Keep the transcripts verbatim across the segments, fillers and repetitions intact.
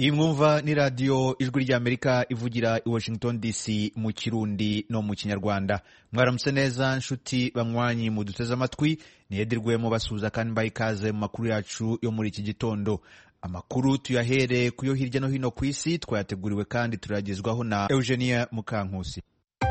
Iyi mwumva ni radio ijwi rya Amerika ivugira i Washington D C mu Kirundi no mu Kinyarwanda. Mwaramutse neza nshuti banywanyi mu duteze amatwi, niyedirwe mu basuza kandi mbaye ikaze mu makuru yacu yo muri iki gitondo. Amakuru tuyahere kuyo hirya no hino ku isi, twayateguriwe kandi turagezwaho na Eugenia Mukankusi.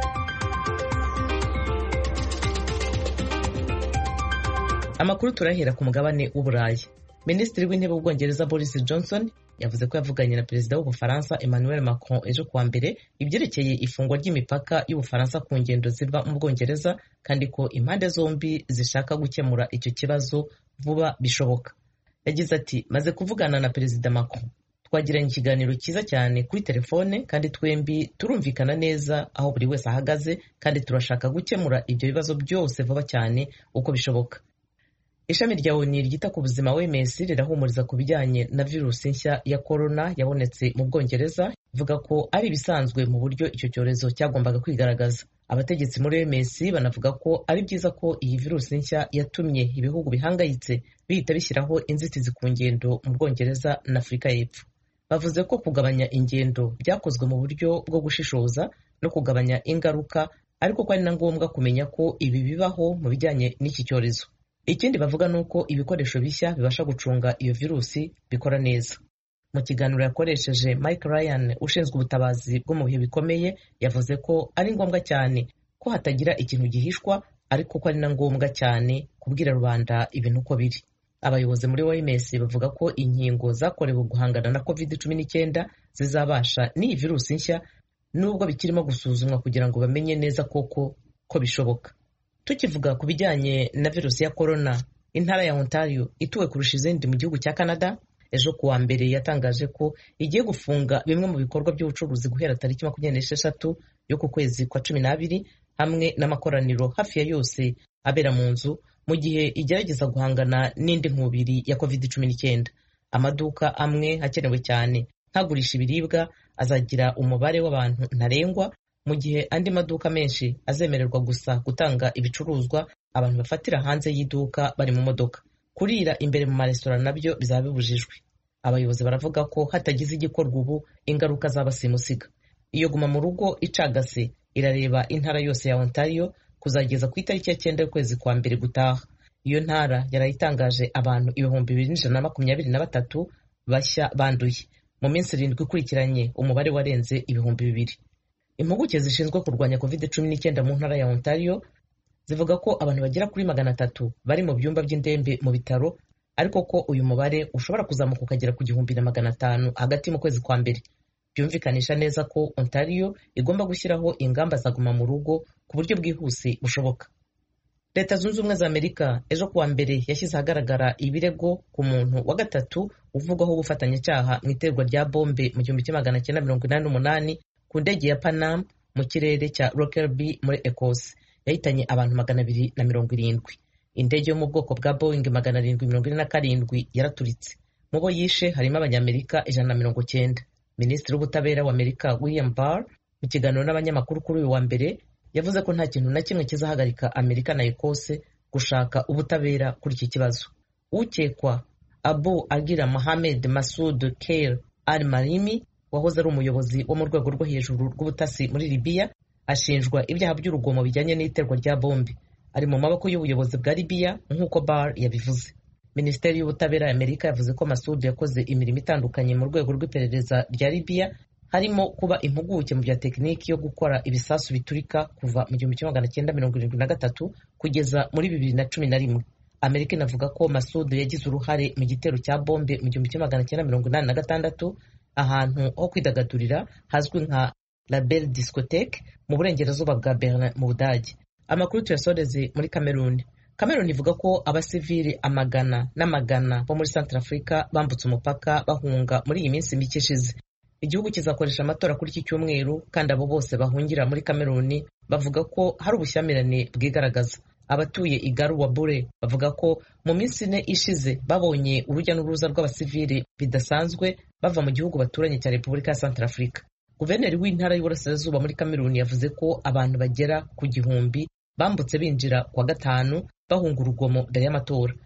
Amakuru turahera ku mugabane w'Uburayi. Minisitiri w'intebe w'Ubwongereza Boris Johnson yavuze ko yavuganye na perezida w'Ubufaransa Emmanuel Macron ejo kuwa mbere ibyerekeye ifungwa ry'imipaka y'Ubufaransa ku ngendo ziva mu Bwongereza, kandi ko impande zombi zishaka gukemura icyo kibazo vuba bishoboka. Yagize ati, maze kuvugana na perezida Macron, twagiranye ikiganiro cyiza cyane kuri telefone, kandi twembi turumvikana neza aho buri wese ahagaze, kandi turashaka gukemura ibyo bibazo byose vuba cyane uko bishoboka. Ishami rya O N U ryita ku buzima O M S rirahumuriza ku bijyanye na virusi nshya ya corona yabonetse mu Bwongereza, ivuga ko ari ibisanzwe mu buryo icyo cyorezo cyagombaga kwigaragaza. Abategetsi muri O M S banavuga ko ari byiza ko iyi virusi nshya yatumye ibihugu bihangayitse bihita bishyiraho inzitizi ku ngendo mu Bwongereza na Afurika y'Epfo. Bavuze ko kugabanya ingendo byakozwe mu buryo bwo gushishoza no kugabanya ingaruka, ariko ko ari na ngombwa kumenya ko ibi bibaho mu bijyanye n'iki cyorezo. Ikindi bavuga nuko ibikoresho bishya bibasha gucunga iyo virusi bikora neza. Mu kiganiro yakoresheje, Mike Ryan ushinzwe ubutabazi bwo mu bihe bikomeye yavuze ko ari ngombwa cyane ko hatagira ikintu gihishwa, ariko ko ari na ngombwa cyane kubwira rubanda ibintu uko biri. Abayobozi muri O M S bavuga ko inkingo zakorewe guhangana na covid cumi n'icyenda zizabasha n'iyi virusi nshya, nubwo bikirimo gusuzumwa kugira ngo bamenye neza koko ko bishoboka. Tukivuga ku bijyanye na virusi ya corona, intara ya Ontario ituwe kurusha izindi mu gihugu cya Canada ejo kuwa mbere yatangaje ko igiye gufunga bimwe mu bikorwa by'ubucuruzi guhera tariki makumyabiri n'esheshatu yo ku kwezi kwa cumi n'abiri, hamwe n'amakoraniro hafi ya yose abera mu nzu, mu gihe igerageza guhangana n'indi nkubiri ya covid cumi n'icyenda. Amaduka amwe hakenewe cyane ntagurisha ibiribwa azagira umubare w'abantu ntarengwa, mu gihe andi maduka menshi azemererwa gusa gutanga ibicuruzwa abantu bafatira hanze y'iduka bari mu modoka. Kurira imbere mu maresitora nabyo bizaba bibujijwe. Abayobozi baravuga ko hatagize igikorwa ubu ingaruka zaba simusiga. Iyo guma mu rugo icagase irareba intara yose ya Ontario kuzageza ku itariki ya cyenda y'ukwezi kwa mbere gutaha. Iyo ntara yarayitangaje abantu ibihumbi bibiri n'ijana na makumyabiri na batatu bashya banduye. Mu minsi irindwi ikurikiranye umubare warenze ibihumbi bibiri. Impuguke zishinzwe kurwanya covid cumi n'icyenda mu ntara ya Ontario zivuga ko abantu bagera kuri magana atatu bari mu byumba by'indembe mu bitaro, ariko ko uyu mubare ushobora kuzamuka ukagera ku gihumbi na magana atanu hagati mu kwezi kwa mbere. Byumvikanisha neza ko Ontario igomba gushyiraho ingamba za guma mu rugo ku buryo bwihuse bushoboka. Leta Zunze Ubumwe za Amerika ejo kuwa mbere yashyize ahagaragara ibirego ku muntu wa gatatu uvugwaho ubufatanyacyaha mu iterwa rya bombe mu gihumbi kimwe magana cyenda mirongo inani n'umunani ku ndege ya Panam mu kirere cya Lockerbie muri Ecosse. Yahitanye abantu magana abiri na mirongo irindwi. Indege yo mu bwoko bwa Boeing magana arindwi mirongo ine na karindwi yaraturitse. Mu bo yishe harimo Abanyamerika ijana na mirongo cyenda. Minisitiri w'ubutabera wa Amerika William Barr mu kiganiro n'abanyamakuru kuri uyu wa mbere yavuze ko nta kintu na kimwe kizahagarika Amerika na Ecosse gushaka ubutabera kuri iki kibazo. Ukekwa Abu Agira Mohamed Masoud Khair al-Marimi wahoze ari umuyobozi wo mu rwego rwo hejuru rw'ubutasi muri Libya ashinjwa ibyaha by'urugomo bijyanye n'iterwa rya bombe. Ari mu maboko y'ubuyobozi bwa Libya nk'uko Barr yabivuze. Minisiteri y'ubutabera ya Amerika yavuze ko Masoud yakoze imirimo itandukanye mu rwego rw'iperereza rya Libya, harimo kuba impuguke mu bya tekiniki yo gukora ibisasu biturika kuva mu gihumbi kimwe magana cyenda mirongo irindwi na gatatu kugeza muri bibiri na cumi na rimwe. Amerika inavuga ko Masoud yagize uruhare mu gitero cya bombe mu gihumbi kimwe magana cyenda mirongo inani na gatandatu ahantu ho kwidagadurira hazwi nka La Belle Discothèque mu burengerazuba bwa Berlin mu Budage. Amakuru tuyasoreze muri Cameroon. Cameroon ivuga ko abasivili amagana n'amagana bo muri Centrafrica bambutse umupaka bahunga muri iyi minsi mike ishize. Igihugu kizakoresha amatora kuri iki cyumweru, kandi abo bose bahungira muri Cameroon bavuga ko hari ubushyamirane bwigaragaza. Abatuye Igaru wa Bure bavuga ko mu minsi ine ishize babonye urujya n'uruza rw'abasivili bidasanzwe bava mu gihugu baturanye cya Repubulika ya Centrafrica. Guverineri w'intara y'Uburasirazuba muri Cameroon yavuze ko abantu bagera ku gihumbi bambutse binjira kwa gatanu bahunga urugomo mbere y'amatora.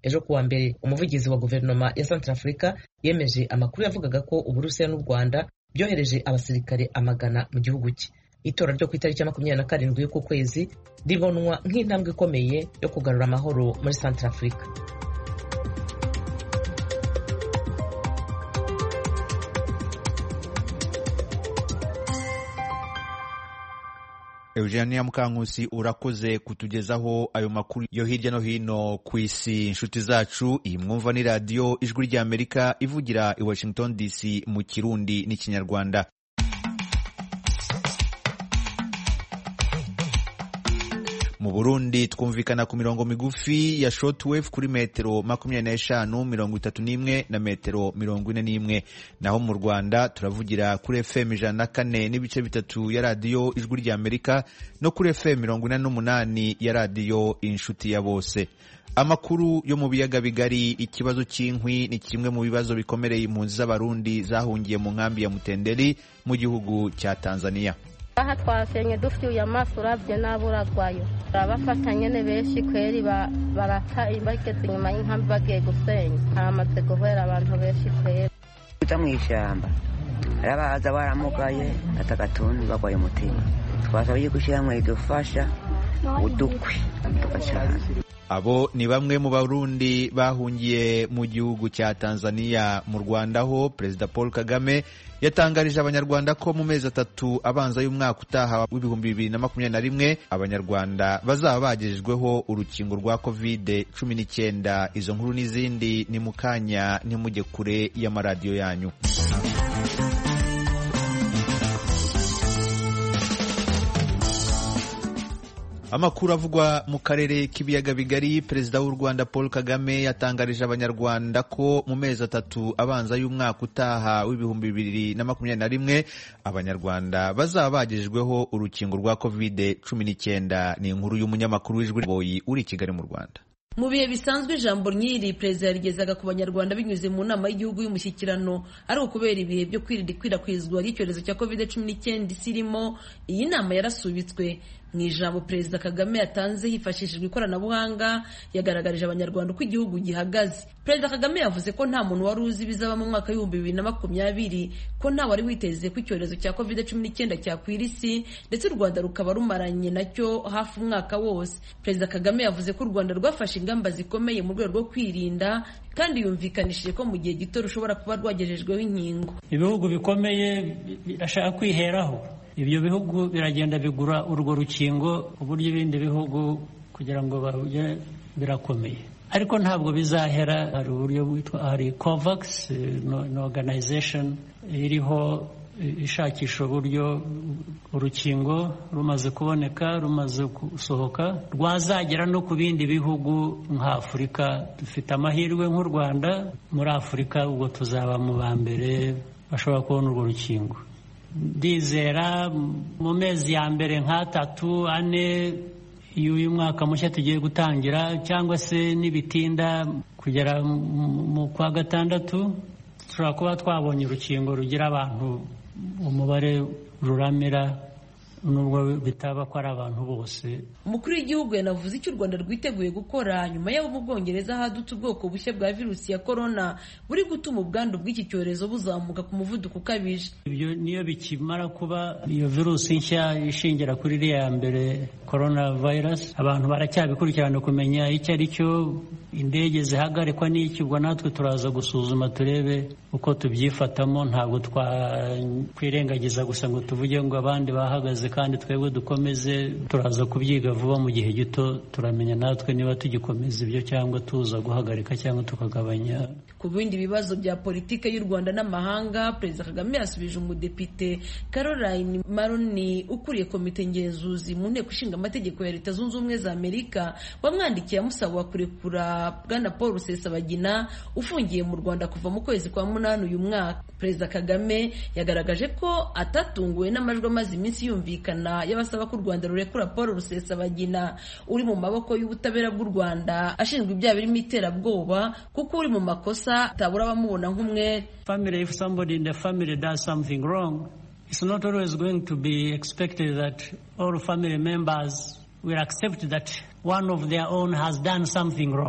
ejo kuwa mbere umuvugizi wa guverinoma ya Centrafrica yemeje amakuru yavugaga ko Uburusiya n'u Rwanda byohereje abasirikare amagana mu gihugu cye. Itora ryo ku itariki ya makumyabiri na karindwi y'uku kwezi ribonwa nk'intambwe ikomeye yo kugarura amahoro muri Centrafrica. Eugenia Mukankusi, urakoze kutugezaho ayo makuru yo hirya no hino ku isi. Inshuti zacu, iyi mwumva ni radiyo Ijwi ry'Amerika ivugira i Washington D C mu Kirundi n'Ikinyarwanda. Mu Burundi twumvikana ku mirongo migufi ya shortwave kuri metero makumyabiri n'eshanu, mirongo itatu n'imwe na metero mirongo ine n'imwe. Naho mu Rwanda turavugira kuri F M ijana na kane n'ibice bitatu ya radiyo Ijwi ry'Amerika no kuri F M mirongo ine n'umunani ya radiyo Inshuti ya Bose. Amakuru yo mu biyaga bigari. Ikibazo cy'inkwi ni kimwe mu bibazo bikomereye impunzi z'Abarundi zahungiye mu nkambi ya Mutenderi mu gihugu cya Tanzania. Aha twasenye dufite amaso uravye n'aburagwayo abafatanye ne benshi kweri barata bageze inyuma y'inkambi bagiye gusenya haramaze guhera abantu benshi kweri uta mw'ishyamba arabaza baramugaye atagatuntu bagwaye umutima twasabye gushyira idufasha udukwi tukacana. Abo ni bamwe mu Barundi bahungiye mu gihugu cya Tanzania. Mu Rwanda ho Perezida Paul Kagame yatangarije Abanyarwanda ko mu mezi atatu abanza y'umwaka utaha w'ibihumbi bibiri na makumyabiri na rimwe Abanyarwanda bazaba bagejejweho urukingo rwa covid cumi n'icyenda. Izo nkuru n'izindi ni mu kanya, ntimujye kure y'amaradiyo yanyu. Amakuru avugwa mu karere k'ibiyaga bigari. Perezida w'u Rwanda Paul Kagame yatangarije Abanyarwanda ko mu mezi atatu abanza y'umwaka utaha w'ibihumbi bibiri na makumyabiri na rimwe Abanyarwanda bazaba bagejejweho urukingo rwa covid cumi n'icyenda. Ni inkuru y'umunyamakuru w'Ijwi Boyi uri i Kigali mu Rwanda. Mu bihe bisanzwe ijambo nyiri perezida yarigezaga ku Banyarwanda binyuze mu nama y'igihugu y'umushyikirano, ari ukubera ibihe byo kwirinda ikwirakwizwa ry'icyorezo cya covid cumi n'icyenda isirimo. Iyi nama yarasubitswe. Mu ijambo Perezida Kagame yatanze hifashishijwe ikoranabuhanga yagaragarije Abanyarwanda uko igihugu gihagaze. Perezida Kagame yavuze ko nta muntu wari uzi bizaba mu mwaka w'ibihumbi bibiri na makumyabiri, ko nta wari witeze ko icyorezo cya covid cumi n'icyenda cyakwira isi ndetse u Rwanda rukaba rumaranye nacyo hafi umwaka wose. Perezida Kagame yavuze ko u Rwanda rwafashe ingamba zikomeye mu rwego rwo kwirinda kandi yumvikanishije ko mu gihe gito rushobora kuba rwagejejweho inkingo. Ibihugu bikomeye birashaka kwiheraho. Ibyo bihugu biragenda bigura urwo rukingo uburyo ibindi bihugu kugira ngo baruje birakomeye, ariko ntabwo bizahera. Hari uburyo bwitwa hari COVAX no organization iriho ishakisha uburyo urukingo rumaze kuboneka rumaze gusohoka rwazagera no ku bindi bihugu nka Afurika. Dufite amahirwe nk'u Rwanda muri Afurika, ubwo tuzaba mu ba mbere bashobora kubona urwo rukingo. Ndizera mu mezi ya mbere nk'atatu ane y'uyu mwaka mushya tugiye gutangira, cyangwa se nibitinda kugera mu kwa gatandatu, dushobora kuba twabonye urukingo rugira abantu umubare ruramira, nubwo bitaba ko ari abantu bose. Umukuru w'igihugu yanavuze icyo u Rwanda rwiteguye gukora nyuma y'aho mu Bwongereza hadutse ubwoko bushya bwa virusi ya corona buri gutuma ubwandu bw'iki cyorezo buzamuka ku muvuduko ukabije. Ibyo niyo bikimara kuba iyo virusi nshya ishingira kuri iriya ya mbere corona virus, abantu baracyabikurikirana kumenya icyo ari cyo, indege zihagarikwa n'iki. Ubwo natwe turaza gusuzuma turebe uko tubyifatamo. Ntabwo twakwirengagiza gusa ngo tuvuge ngo abandi bahagaze kandi twebwe dukomeze. Turaza kubyiga vuba, mu gihe gito turamenya natwe niba tugikomeza ibyo cyangwa tuza guhagarika cyangwa tukagabanya. Ku bindi bibazo bya politike y'u Rwanda n'amahanga, Perezida Kagame yasubije umudepite Caroline Maroni ukuriye komite ngenzuzi mu nteko ishinga amategeko ya Leta Zunze Ubumwe za Amerika wamwandikiye amusaba kurekura Bwana Paul Rusesabagina ufungiye mu Rwanda kuva mu kwezi kwa munani uyu mwaka. Perezida Kagame yagaragaje ko atatunguwe n'amajwi amaze iminsi yumvikana y'abasaba ko u Rwanda rurekura Paul Rusesabagina uri mu maboko y'ubutabera bw'u Rwanda ashinjwa ibyaha birimo iterabwoba, kuko uri mu makosa atabura abamubona nk'umwe. Family, if somebody in the family does something wrong, it's not always going to be expected that all family members will accept that one of their own has done something wrong.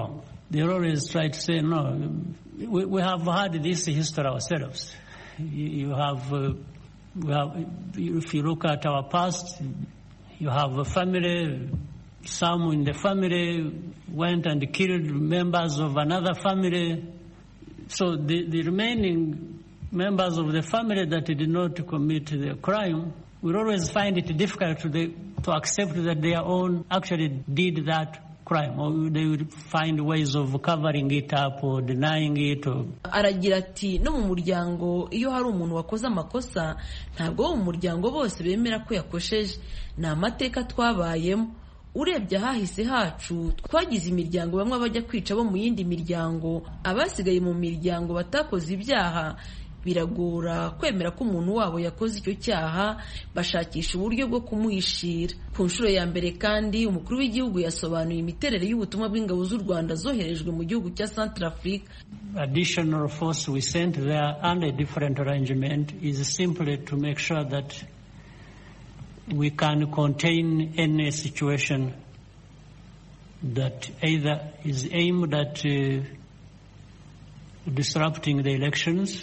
they always try to say, no, we, we have had this history ourselves. You, you have, uh, we have, if you look at our past, you have a family, some in the family went and killed members of another family. So the, the remaining members of the family that did not commit the crime will always find it difficult to, the, to accept that their own actually did that crime, or they will find ways of covering it up or denying it. Or... aragira ati no mu muryango iyo hari umuntu wakoze amakosa ntabwo mu muryango bose bemera ko yakosheje, ni amateka twabayemo. Urebye ahahise hacu twagize imiryango bamwe bajya kwica bo mu yindi miryango, abasigaye mu miryango batakoze ibyaha biragora kwemera ko umuntu wabo yakoze icyo cyaha, bashakisha uburyo bwo kumuhishira. Ku nshuro ya mbere kandi umukuru w'igihugu yasobanuye imiterere y'ubutumwa bw'ingabo z'u Rwanda zoherejwe mu gihugu cya Centrafrique. Additional force we sent there under a different arrangement is simply to make sure that we can contain any situation that either is aimed at uh, disrupting the elections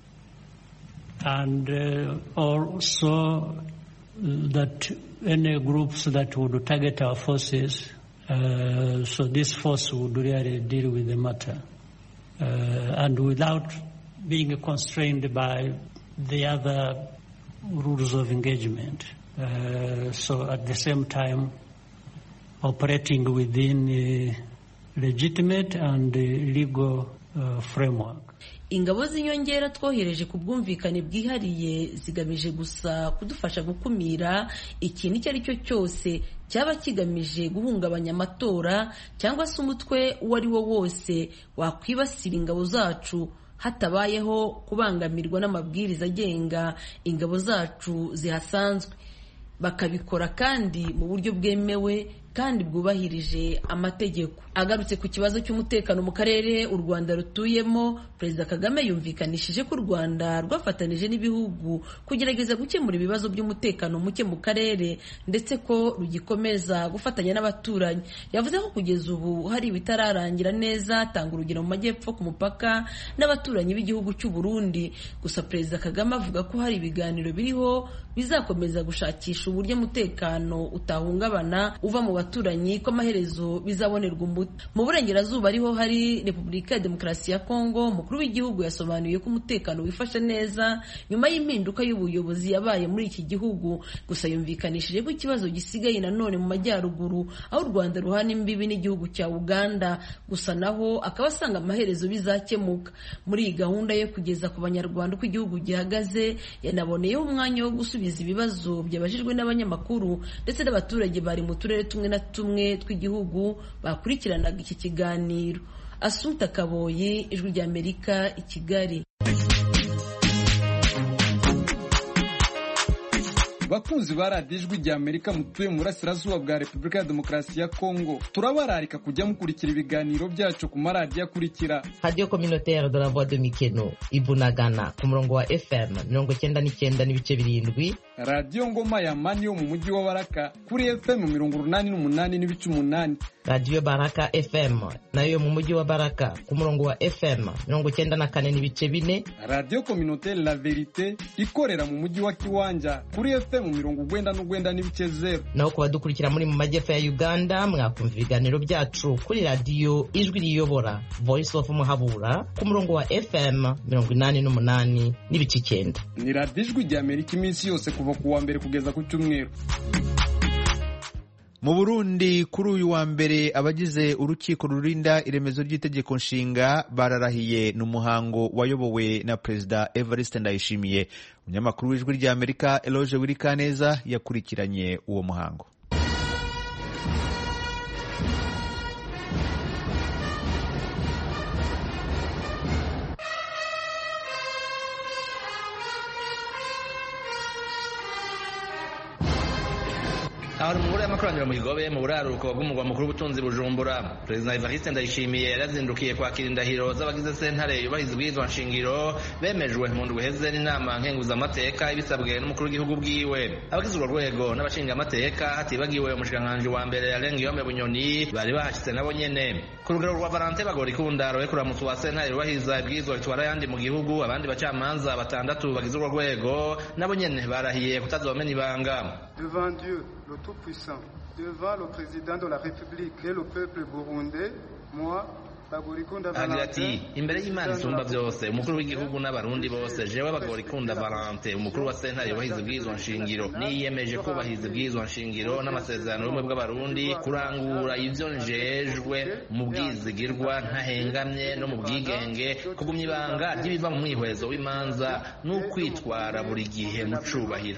and uh, also that any groups that would target our forces, uh, so this force would really deal with the matter uh, and without being constrained by the other rules of engagement. Uh, so at the same time operating within a legitimate and legal uh, framework. Ingabo z'inyongera twohereje ku bwumvikane bwihariye zigamije gusa kudufasha gukumira ikintu icyo ari cyo cyose cyaba kigamije guhungabanya amatora cyangwa se umutwe uwo ari wo wose wakwibasira ingabo zacu hatabayeho kubangamirwa n'amabwiriza agenga ingabo zacu zihasanzwe, bakabikora kandi mu buryo bwemewe kandi bwubahirije amategeko. Agarutse ku kibazo cy'umutekano mu karere u Rwanda rutuyemo, Perezida Kagame yumvikanishije ko u Rwanda rwafatanije n'ibihugu kugerageza gukemura ibibazo by'umutekano muke mu karere ndetse ko rugikomeza gufatanya n'abaturanyi. Yavuze ko kugeza ubu hari ibitararangira neza, tanga urugero mu majyepfo ku mupaka n'abaturanyi b'igihugu cy'u Burundi. Gusa Perezida Kagame avuga ko hari ibiganiro biriho bizakomeza gushakisha uburyo umutekano utahungabana uva mu baturanyi ko amaherezo bizabonerwa umuti. Mu burengerazuba ariho hari Repubulika ya Demokarasi ya Kongo, umukuru w'igihugu yasobanuye ko umutekano wifashe neza nyuma y'impinduka y'ubuyobozi yabaye muri iki gihugu. Gusa yumvikanishije ko ikibazo gisigaye nanone mu majyaruguru aho u Rwanda ruhana imbibi n'igihugu cya Uganda, gusa naho akaba asanga amaherezo bizakemuka. Muri iyi gahunda yo kugeza ku Banyarwanda uko igihugu gihagaze, yanaboneyeho umwanya wo gusubiza ibibazo byabajijwe n'abanyamakuru ndetse n'abaturage bari mu turere tumwe na tumwe tw'igihugu bakurikiranaga iki kiganiro. Assumpta Kaboyi, Ijwi ry'Amerika, i Kigali. Bakunzi ba radiyo Ijwi ry'Amerika mutuye mu burasirazuba bwa Repubulika ya Demokarasi ya Kongo, turabararika kujya mukurikira ibiganiro byacu ku maradiyo akurikira: Radio Communautaire de la Voix de Mikeno Ibunagana ku murongo wa F M mirongo icyenda n'icyenda n'ibice birindwi, Radio Ngoma ya Mani yo mu mujyi wa Baraka kuri F M mirongo urunani n'umunani n'ibice umunani, Radio Baraka F M nayo mu mujyi wa Baraka ku murongo wa F M mirongo icyenda na kane n'ibice bine, Radio Communautaire La Verite ikorera mu mujyi wa Kiwanja kuri F M mirongo urwenda n'urwenda n'ibice zero. Naho kubadukurikira muri mu majyepfo ya Uganda mwakumva ibiganiro byacu kuri Radio Ijwi riyobora Voice of Muhabura ku murongo wa F M mirongo inani n'umunani n'ibice icyenda. Ni Radio Ijwi ry'Amerika iminsi yose kuva ku wa mbere kugeza ku cyumweru. Mu Burundi kuri uyu wa mbere abagize urukiko rurinda iremezo ry'itegeko nshinga bararahiye n'umuhango wayobowe na Perezida Evariste Ndayishimiye. Umunyamakuru w'Ijwi ry'Amerika Eloge Wirikaneza yakurikiranye uwo muhango. aho mu ngoro y'amakoraniro mu Kigobe mu buraruko bw'umugwa mukuru w'ubutunzi Bujumbura, Perezida Evariste Ndayishimiye yarazindukiye kwakira indahiro z'abagize sentare yubahiriza ubwirizwa nshingiro bemejwe mu ndwi iheze n'inama nkenguzamateka ibisabwe n'umukuru w'igihugu bwiwe. Abagize urwo rwego n'abashinga amateka hatibagiwe umushikiranganji wa mbere Alengiyome Bunyoni bari bahashitse nabo nyene. Ku rugero rwa Valentin Bagorikunda arorekura mu wa sentare yubahiriza ibwirizwa bitwara yandi mu gihugu, abandi bacamanza batandatu bagize urwo rwego nabo nyene barahiye kutazomena ibanga. Devant Dieu, le Tout-Puissant, devant le président de la République et le peuple burundais, moi, agira ati imbere y'Imana isumba byose, umukuru w'igihugu n'abarundi bose, jewe Bagorikunda Valentin, umukuru wa sentare yubahiriza ubwirizwa nshingiro, niyemeje kubahiriza ubwirizwa nshingiro n'amasezerano y'ubumwe bw'abarundi, kurangura ivyo njejwe mu bwizigirwa ntahengamye no mu bwigenge, kugumya ibanga ry'ibiva mu mwihwezo w'imanza n'ukwitwara buri gihe mu cubahiro.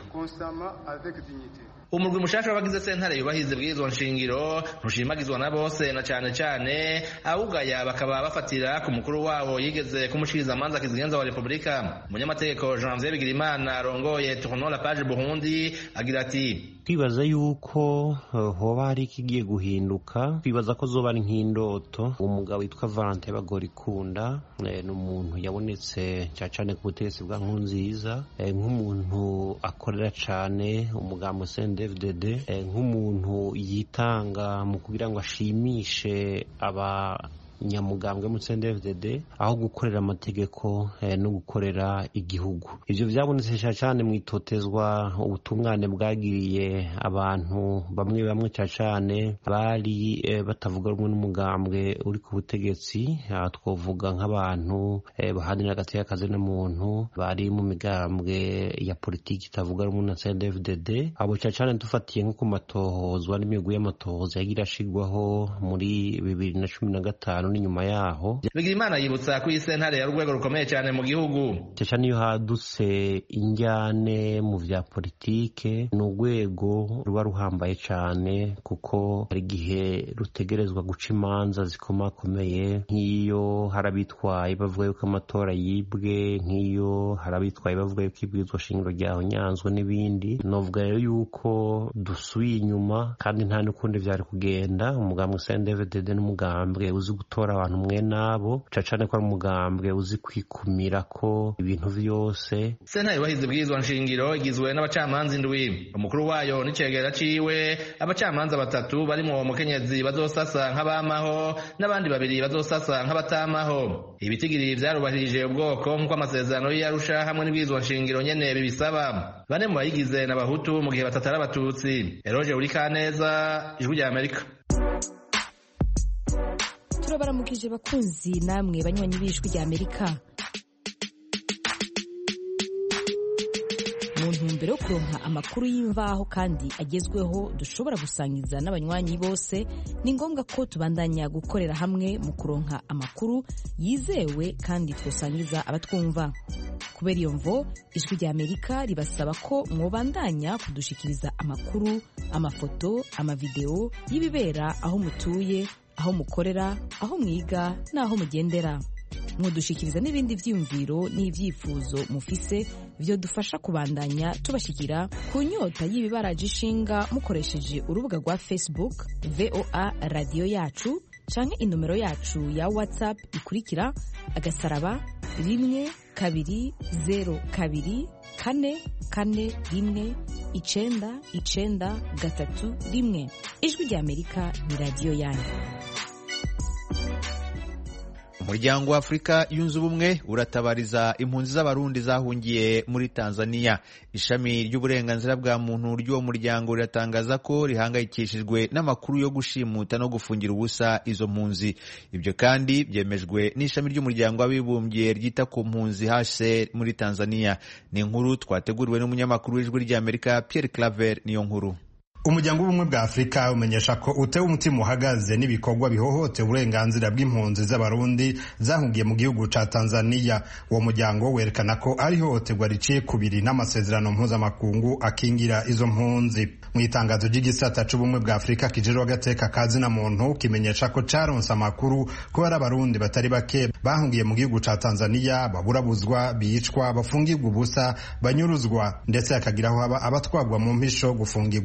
Umurwi mushasha w'abagize sentare yubahiriza ubwirizwa nshingiro ntushimagizwa na bose, na cane cane awugaya bakaba bafatira ku mukuru wabo yigeze kumushikiriza amanza kizigenza wa Republika. Umunyamategeko Janvier Bigirimana arongoye Tournons la page Burundi agira ati twibaza yuko uh, hoba hari ikigiye guhinduka, twibaza ko zoba ari nk'indoto. Umugabo witwa Valentin Bagorikunda eh, n'umuntu yabonetse cyane ku butegetsi bwa Nkurunziza, eh, nk'umuntu akorera cane umugambo C N D F D D, eh, nk'umuntu yitanga mu kugira ngo ashimishe aba nyamugambwe mu C N D F D D aho gukorera amategeko eh, no gukorera igihugu. Ivyo vyabonetse cyane mu itotezwa ubutungane bwagiriye abantu bamwe bamwe cyane bari eh, batavuga rumwe n'umugambwe uri ku butegetsi. Twovuga nk'abantu eh, bahanira agateka kaze n'umuntu bari mu migambwe ya politiki itavuga rumwe na C N D F D D. Abo cyane dufatiye nko ku matohozwa n'imigwi y'amatohoza yagira ashigwaho muri bibiri na cumi na gatanu n'inyuma yaho. Bigirimana yibutsa ko isentare ya rwego rukomeye cyane mu gihugu. Cyane iyo hadutse injyane mu vya politike, n'urwego ruba ruhambaye cyane kuko hari igihe rutegerezwa guca imanza zikomakomeye, nk'iyo harabitwaye bavuga yuko amatora yibwe, nk'iyo harabitwaye bavuga yuko ibwirizwa shingiro ryaho nyanzwe n'ibindi. Novuga rero yuko dusubiye inyuma kandi nta n'ukundi vyari kugenda. Umugambwe C N D F D D n'umugambwe uzi gutora abantu mwe nabo, cacane ko ari umugambwe uzi kwikumira ko ibintu vyose. Sentare yubahiriza ubwirizwa nshingiro igizwe n'abacamanza indwi, umukuru wayo n'icegera ciwe, abacamanza batatu barimo umukenyezi bazosasa nk'abamaho n'abandi babiri bazosasa nk'abatamaho. Ibitigiri vyarubahirije ubwoko nk'uko amasezerano y'Arusha hamwe n'ubwirizwa nshingiro nyene bibisaba. Bane mu bayigize n'abahutu mu gihe batatu ari abatutsi. Eroge Urikaneza, Ijwi rya Amerika. Turabaramukije bakunzi namwe banywanyi b'Ijwi rya Amerika. Mu ntumbero yo kuronka amakuru y'imvaho kandi agezweho dushobora gusangiza n'abanywanyi bose, ni ngombwa ko tubandanya gukorera hamwe mu kuronka amakuru yizewe kandi twosangiza abatwumva. Kubera iyo mvo, Ijwi rya Amerika ribasaba ko mwobandanya kudushikiriza amakuru, amafoto, amavideo y'ibibera aho mutuye, aho mukorera, aho mwiga n'aho mugendera. Mwodushikiriza n'ibindi vyiyumviro n'ivyifuzo mufise vyo dufasha kubandanya tubashikira ku nyota y'ibibaraje ishinga mukoresheje urubuga rwa Facebook V O A Radio Yacu canke inomero yacu ya WhatsApp ikurikira agasaraba rimwe kabiri zero kabiri kane kane rimwe icenda icenda gatatu rimwe. Ijwi rya Amerika ni radio yanyu. Umuryango wa Afrika yunze ubumwe uratabariza impunzi z'abarundi zahungiye muri Tanzania. Ishami ry'uburenganzira bwa muntu ry'uwo muryango riratangaza ko rihangayikishijwe n'amakuru yo gushimuta no gufungira ubusa izo mpunzi. Ibyo kandi byemejwe n'ishami ry'umuryango w'abibumbye ryita ku mpunzi H C R muri Tanzania. Ni inkuru twateguriwe n'umunyamakuru w'Ijwi rya Amerika Pierre Claver niyo nkuru. Umuryango w'ubumwe bwa Afrika umenyesha ko utewe umutima uhagaze n'ibikorwa bihohote uburenganzira bw'impunzi z'abarundi zahungiye mu gihugu ca Tanzania. Uwo muryango werekana ko ari hohoterwa riciye kubiri n'amasezerano mpuzamakungu akingira izo mpunzi. Mu itangazo ry'igisata c'ubumwe bwa Afrika kijejwe agateka kazi na muntu kimenyesha ko caronse amakuru ko ari abarundi batari bake bahungiye mu gihugu ca Tanzania baburabuzwa, bicwa, bafungirwa ubusa, banyuruzwa ndetse akagiraho aba abatwagwa mu mpisho gufungirwa mu gihugu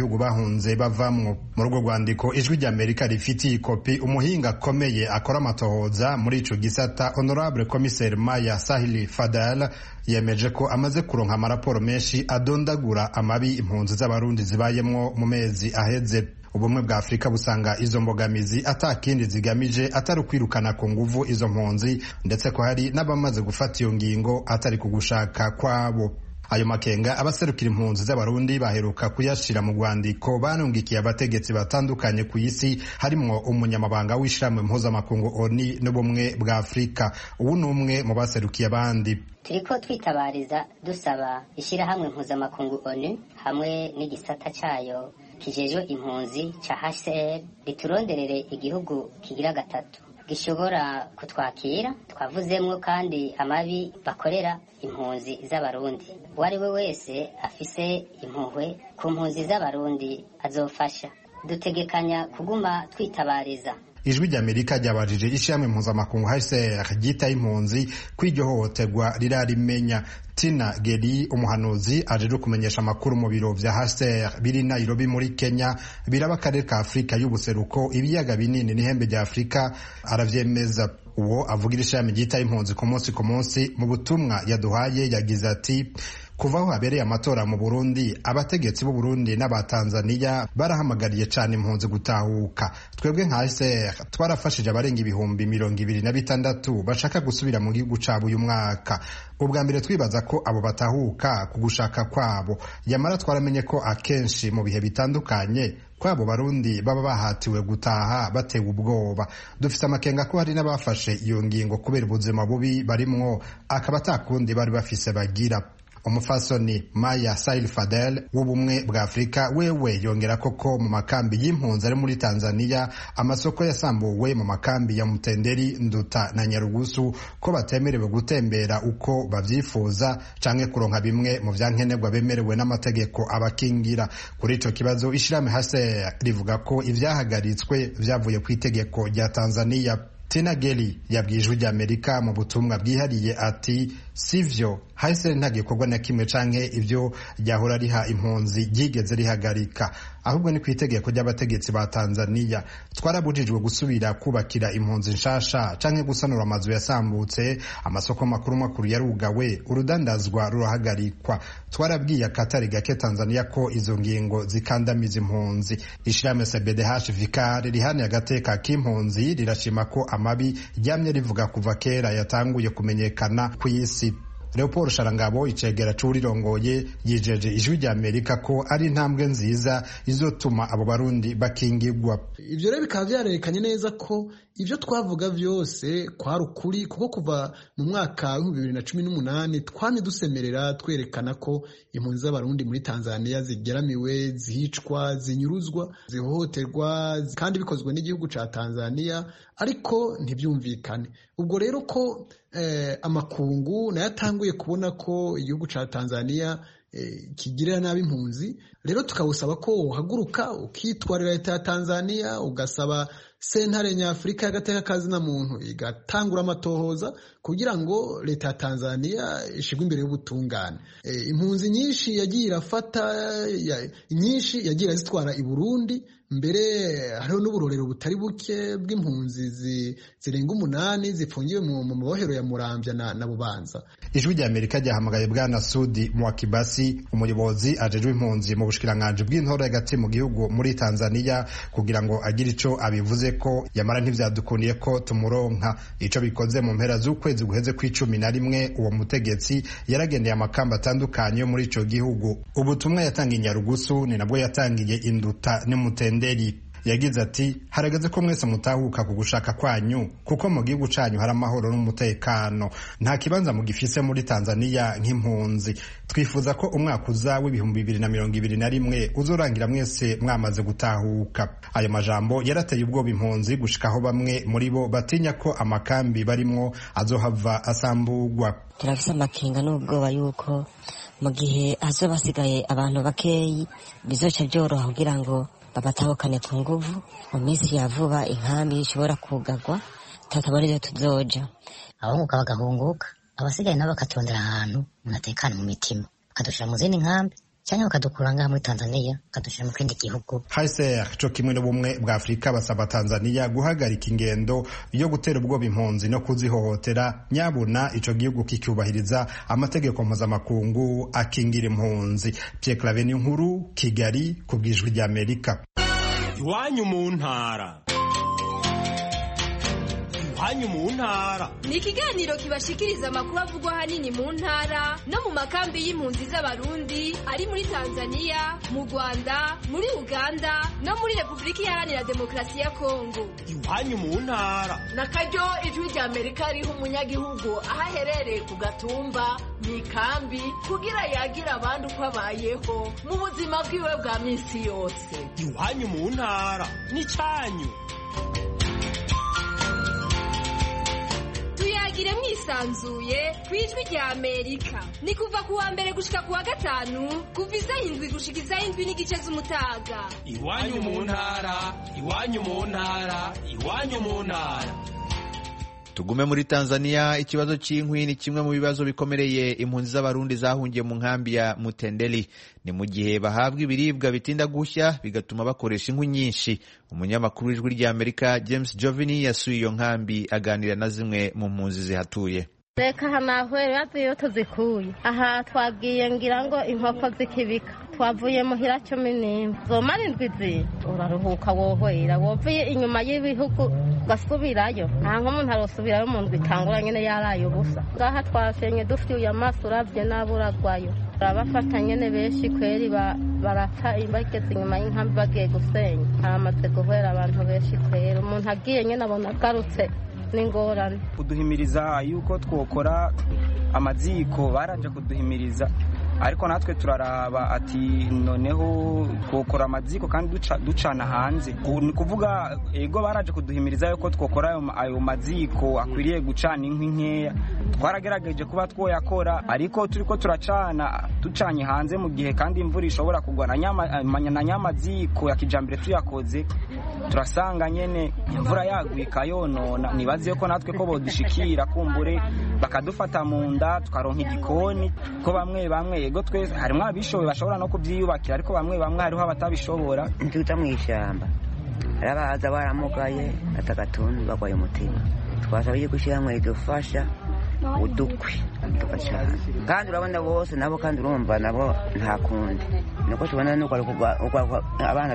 gihugu bahunze bavamwo. Mu rugo rwandiko ijwi rya Amerika rifitiye ikopi umuhinga akomeye akora amatohoza muri ico gisata Honorable Commissaire Maya Sahili Fadal yemeje ko amaze kuronka amaraporo menshi adondagura amabi impunzi z'abarundi zibayemwo mu mezi aheze. Ubumwe bwa Afrika busanga izo mbogamizi atakindi zigamije atari kwirukana ku nguvu izo mpunzi, ndetse ko hari n'abamaze gufata iyo ngingo atari kugushaka kwabo. Ayo makenga abaserukira impunzi z'abarundi baheruka kuyashira mu rwandiko banungikiye abategetsi batandukanye ku isi, harimwo umunyamabanga w'ishyirahamwe mpuzamakungu O N U n'ubumwe bwa Afrika. Ubu ni umwe mu baserukiye abandi. Turiko twitabariza dusaba ishyirahamwe mpuzamakungu O N U hamwe n'igisata cayo kijejwe impunzi ca H C R rituronderere igihugu kigira gatatu gishobora kutwakira. Twavuzemwo kandi amabi bakorera impunzi z'abarundi. Uwari we wese afise impuhwe ku mpunzi z'abarundi azofasha. Dutegekanya kuguma twitabariza. Ijwi rya Amerika ryabajije ishyirahamwe mpuzamakungu H C R ryitaye impunzi ko iryo hohoterwa rirarimenya. Tina Geri, umuhanuzi ajeje kumenyesha amakuru mu biro vya H C R biri Nairobi muri Kenya, biraba akarere ka Afrika y'ubuseruko, ibiyaga binini n'ihembe rya Afrika, aravyemeza. Uwo avugira ishyirahamwe ryitaye impunzi ku munsi ku munsi mu butumwa yaduhaye yagize ati: kuva aho habereye amatora mu Burundi, abategetsi b'u Burundi n'aba Tanzania barahamagariye cyane impunzi gutahuka. Twebwe nka H C R twarafashije abarenga ibihumbi mirongo ibiri na bitandatu bashaka gusubira mu gihugu cabo uyu mwaka. Ubwa mbere twibaza ko abo batahuka ku gushaka kwabo, yamara twaramenye ko akenshi mu bihe bitandukanye kwabo barundi baba bahatiwe gutaha batewe ubwoba. Dufite amakenga ko hari n'abafashe iyo ngingo kubera ubuzima bubi barimwo, akaba atakundi bari bafise bagira. Umufasoni Maya Sahili Fadel w'ubumwe bwa Afrika wewe yongera koko mu makambi y'impunzi ari muri Tanzania amasoko yasambuwe mu makambi ya Mutenderi, Nduta na Nyarugusu ko batemerewe gutembera uko bavyifuza canke kuronka bimwe mu vyankenerwa bemerewe n'amategeko abakingira. Kuri ico kibazo ishirahamwe H C R rivuga ko ivyahagaritswe vyavuye ku itegeko rya Tanzania. Tina Geli yabwijwe rya Amerika mu butumwa bwihariye ati: sivyo, H C R nta gikorwa na kimwe canke ivyo ryahora riha impunzi ryigeze rihagarika, ahubwo ni ku itegeko ry'abategetsi ba Tanzania. Twarabujijwe gusubira kubakira impunzi nshasha canke gusanura amazu yasambutse, amasoko makuru makuru yarugawe, urudandazwa rurahagarikwa. Twarabwiye akatari gake Tanzania ko izo ngingo zikandamiza impunzi. Ishirahamwe C B D H Vicar rihani agateka k'impunzi rirashima ko amabi ryamye rivuga kuva kera yatanguye kumenyekana ku isi. Leopold Sharangabo icegera c'urirongoye yijeje ijwi rya Amerika ko ari intambwe nziza izotuma abo barundi bakingirwa. Ivyo rero bikaba vyarerekanye neza ko ivyo twavuga vyose kwari ukuri, kuko kuva mu mwaka wa bibiri na cumi n'umunani twamye dusemerera twerekana ko impunzi z'abarundi muri Tanzania zigeramiwe, zihicwa, zinyuruzwa, zihohoterwa, kandi bikozwe n'igihugu ca Tanzania, ariko ntivyumvikane. Ubwo rero ko eh, amakungu nayatanguye kubona ko igihugu ca Tanzania eh, kigirira nabi impunzi, rero tukawusaba ko uhaguruka ukitwarira leta ya Tanzania, ugasaba sentare nyafurika y'agateka kazina muntu igatangura amatohoza kugira ngo leta ya Tanzania ishigwe imbere y'ubutungane. E, impunzi nyinshi yagiye irafata ya, nyinshi yagiye zitwara i Burundi, mbere hariho n'uburorero butari buke bw'impunzi zi, zirenga umunani zifungiwe mu mabohero ya Muramvya na, na Bubanza. Ijwi rya Amerika ryahamagaye bwana Sudi Mwakibasi, umuyobozi ajejwe impunzi mu bushikiranganje bw'intore hagati mu gihugu muri Tanzania, kugira ngo agire ico abivuze ko, yamara ntivyadukundiye ko tumuronka. Ico bikoze mu mpera z'ukwezi guheze kw'icumi na rimwe, uwo mutegetsi yaragendeye amakamba atandukanye muri ico gihugu. Ubutumwa yatangiye Nyarugusu ni nabwo yatangiye Induta ne Mutenderi. Yagize ati: harageze ko mwese mutahuka ku gushaka kwanyu, kuko mu gihugu canyu hari amahoro n'umutekano, nta kibanza mu gifise muri Tanzania nk'impunzi. Twifuza ko umwaka uza w'ibihumbi bibiri na mirongo ibiri na rimwe uzorangira mwese mwamaze gutahuka. Ayo majambo yarateye ubwoba impunzi gushikaho bamwe muri bo batinya ko amakambi barimwo azohava asambugwa. Turafise amakenga n'ubwoba yuko mu gihe hazoba hasigaye abantu bakeyi bizoca byoroha kugira ngo babatahukane ku nguvu. Mu minsi ya vuba inkambi ishobora kugagwa, tutabona iyo tuzoja. Abahunguka bagahunguka, abasigaye nabo bakatondera ahantu munatekana mu mitima, bakadushira mu zindi nkambi cyangwa bakadukura ngaha muri Tanzania bakadushyira mu kindi gihugu. H C R cyo kimwe n'ubumwe bwa Afurika basaba Tanzania guhagarika ingendo yo gutera ubwoba impunzi no kuzihohotera, nyabuna ico gihugu kicyubahiriza amategeko mpuzamakungu akingira impunzi. Pierre Claver Nkuru, Kigali, ku bw'Ijwi rya Amerika. Iwanyu mu ntara. Iwanyu mu ntara ni ikiganiro kibashikiriza amakuru avugwa hanini mu ntara no mu makambi y'impunzi z'abarundi ari muri Tanzania, mu Rwanda, muri Uganda no muri Repubulika Iharanira Demokarasi ya Kongo. Iwanyu mu ntara na karyo Ijwi rya Amerika riha umunyagihugu aho aherereye ku gatumba mu ikambi kugira yagira abandi uko abayeho mu buzima bwiwe bwa minsi yose. Iwanyu mu ntara ni cyanyu. Tuyagire mwisanzuye ku Ijwi rya Amerika. Ni kuva ku wa mbere gushika ku wa gatanu kuva isaha indwi gushika isaha indwi n'igice z'umutaga. Iwanyu mu ntara, iwanyu mu ntara, iwanyu mu ntara. Tugume muri Tanzania. Ikibazo cy'inkwi ni kimwe mu bibazo bikomereye impunzi z'abarundi zahungiye mu nkambi ya Mutendeli. Ni mu gihe bahabwa ibiribwa bitinda gushya bigatuma bakoresha inkwi nyinshi. Umunyamakuru w'Ijwi rya Amerika James Jovini yasuye iyo nkambi aganira na zimwe mu mpunzi zihatuye. Reka hanahwe baziyo tuzikuye aha twagiye ngira ngo inkoko zikibika twavuye muhira cumi n'imwe zomara indwi zi uraruhuka wohwera wovuye inyuma y'ibihugu gasubirayo nta nk'umuntu arosubirayo mu ndwi itangura nyene yaraye ubusa ngaha twashenye dufyuye amaso uravye n'aburagwayo barabafata nyene benshi kweri barata bageze inyuma y'inkambi bagiye gusenya haramaze guhwera abantu benshi kweri umuntu agiye nyene abona agarutse n'ingorane. Kuduhimiriza yuko twokora amaziko baranje kuduhimiriza ariko natwe turaraba ati noneho twokora amaziko kandi duca ducana hanze. Ni kuvuga ego baraje kuduhimiriza yuko twokora ayo maziko akwiriye gucana inkwi nkeya. Twaragerageje kuba twoyakora ariko turiko turacana ducanye hanze mu gihe kandi imvura ishobora kugwa na nyama na nyamaziko ya kijambere tuyakoze turasanga nyene imvura yagwika yonona. Nibaze ko natwe ko bodushikira kumbure bakadufata mu nda tukaronka igikoni ko bamwe bamwe ego twese harimo abishoboye bashobora no kubyiyubakira ariko bamwe bamwe hariho abatabishobora. Ntuta mu ishyamba arabaza baramugaye atagatuntu bagwaye umutima twasabiye gushyiramo idufasha udukwi tukacana kandi urabona bose nabo kandi urumva nabo nta kundi nuko tubona nuko abana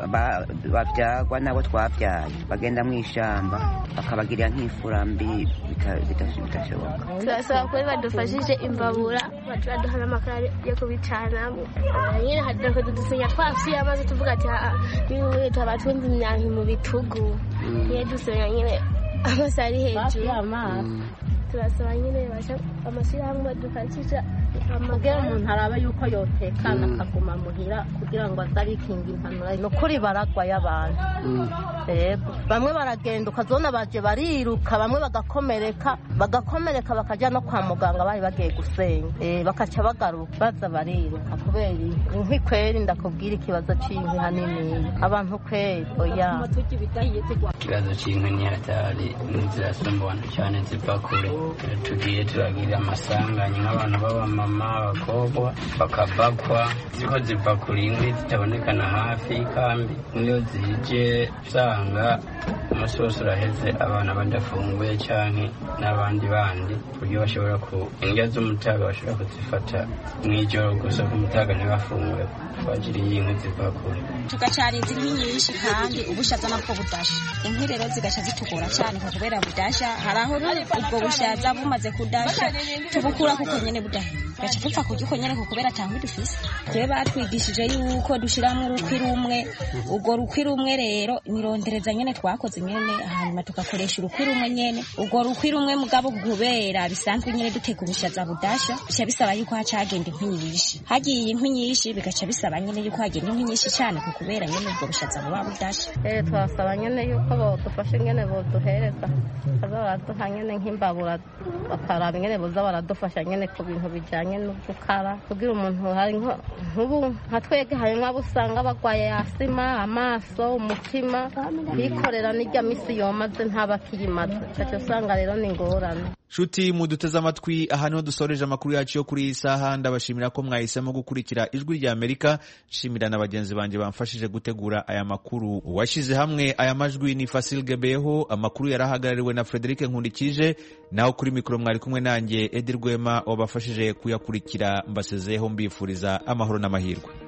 bavyagwa nabo twavyaye bagenda mu ishamba bakabagirira nk'ifura mbi bitashoboka. Turasaba ko badufashije imbabura baduha n'amakara yo kubicanamo nyine hadako dudusunya twafye amaze tuvuga ati niwe tabatunze imyanki mu bitugu niye dusunya nyine amasari hejuru turasaba nyine basha amashyirahamwe badufashisha kugira umuntu araba yuko yotekana akaguma muhira kugira ngo azarikinga impanuro no kuri baragwa y'abantu. Yego bamwe baragenda ukazona baje bariruka bamwe bagakomereka bagakomereka bakaja no kwa muganga bari bagiye gusenya eh bakaca bagaruka baza bariruka kubera inkwi kweri ndakubwira ikibazo cy'inkwi hanini abantu kweri oya ikibazo cy'inkwi ni hatari n'izirasumbana cyane ziva kure tugiye turagira amasanganya nk'abantu b'abamama abakobwa bakabakwa ziko ziva kure inkwi zitabonekana hafi y'ikambi niyo zije usanga umunsi wose uraheze abana badafunguye cyane n'abandi bandi kuburyo bashobora ku indya z'umutaga bashobora kuzifata mw'ijoro gusa ku mutaga ntibafunguye twagiriye inkwi ziva kure tugacarinza inkwi nyinshi kandi ubushaza nabwo budasha inkwi rero zigasha zitugora cyane kubera budasha hari aho ubwo bushaza bumaze kudasha tubukura kuko nyene budahiye gacha tupfa kugiko nyene kubera cyangwa dufise twe batwigishije yuko dushiramo urukwi rumwe ubwo rukwi rumwe rero nirondereza nyene twakoze nyene hanyuma tugakoresha urukwi rumwe nyene ubwo rukwi rumwe mugabo kubera bisanzwe nyene duteka ubushaza budasha bica bisaba yuko hacagenda inkwi nyinshi hagiye inkwi nyinshi bigaca bisaba nyene yuko hagenda inkwi nyinshi cyane kuko kubera nyene ubwo bushaza buba budasha. Eh twasaba nyene yuko bodufasha nyene boduhereza baraduha nyene nk'imbabura bakaraba nyene boza baradufasha nyene ku bintu bijanye no gukara kugira umuntu hari nk'ubu nka twege hari nk'abo usanga bagwaye asima amaso umutima bikorera n'ijya misi yomaze ntabakiyimaze cyo usanga rero ni ngorane. Shuti muduteze amatwi aha niho dusoreje amakuru yacu yo kuri iyi saha. Ndabashimira ko mwahisemo gukurikira ijwi rya Amerika. Shimira na bagenzi banje bamfashije gutegura aya makuru. Washize hamwe aya majwi ni Fasil Gebeho, amakuru yarahagarariwe na Frederic Nkundikije, naho kuri mikoro mwari kumwe nanjye Edi Rwema wabafashije kuyakurikira. Mbasezeho mbifuriza amahoro n'amahirwe.